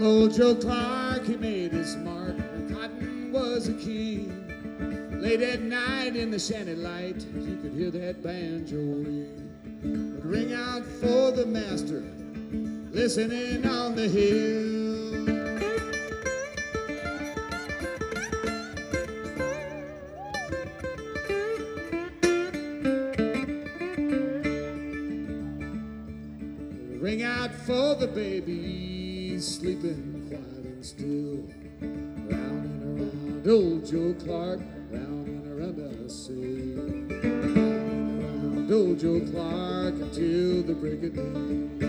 old Joe Clark, he made his mark when cotton was a king. Late at night in the shanty light, you could hear that banjo ring. Would ring out for the master, listening on the hill. Ring out for the baby, sleeping quiet and still. Round and around old Joe Clark, round and around I say. Round and around old Joe Clark until the break of day.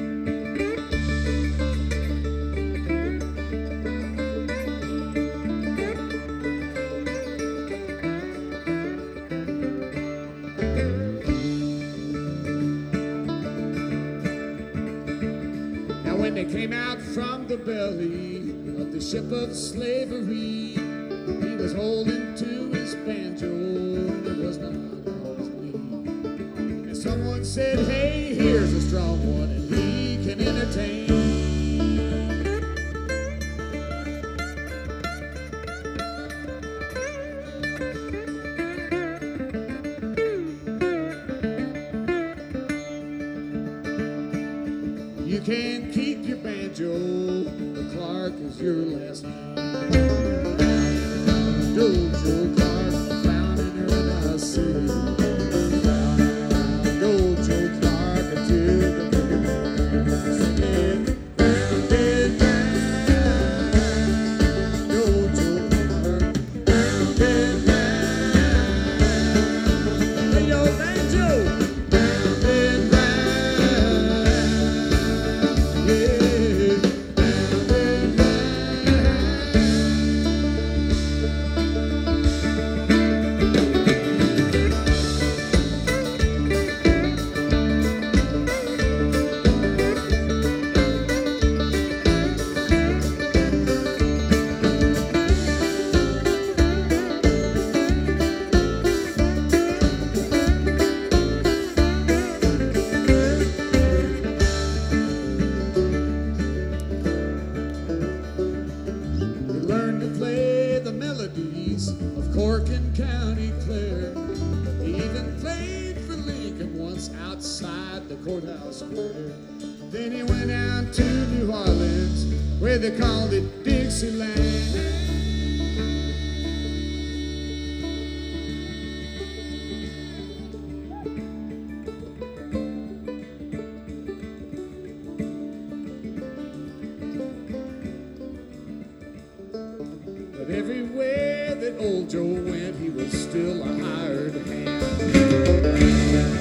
When they came out from the belly of the ship of slavery, he was holding to his banjo and it was not on his knee. And someone said, hey, here's a strong one and he can entertain. You can keep your banjo, but Clark is your last name. Old Joe Clark, down in Arizona City. Old Joe Clark until the break of day. Singing, grounded down. Old Joe Clark, grounded down. Play your banjo. Of Cork and County Clare. He even played for Lincoln once outside the courthouse square. Then he went out to New Orleans where they called it Dixieland. But everywhere that old Joe went, he was still a hired hand.